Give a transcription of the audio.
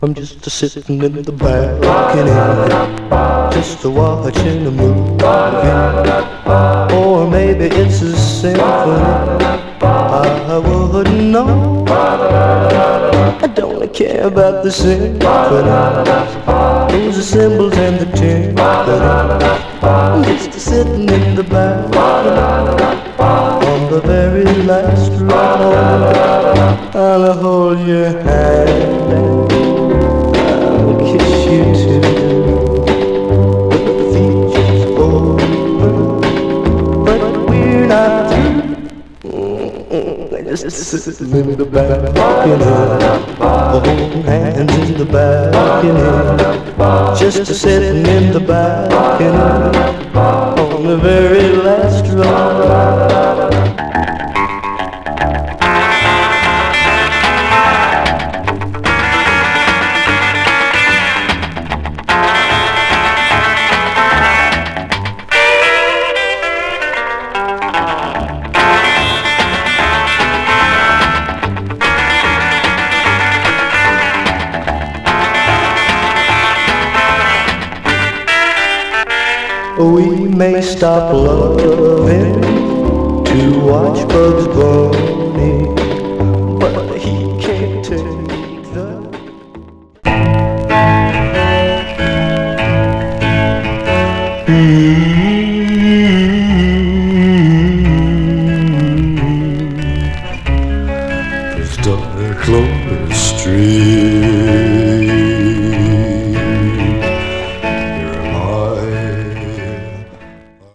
I'm just sitting in the balcony, just watching a movie, or maybe it's a symphony. I wouldn't know. I don't care about the symphony, those cymbals and the timpani. I'm just sitting in the balcony on the very last row. I'll hold your hand, I'll kiss you too. But the feature's over, but we're not through. Just sitting in the balcony, holding hands in the balcony. Just sitting in the balcony on the very last row. We may stop loving to watch bugs blow,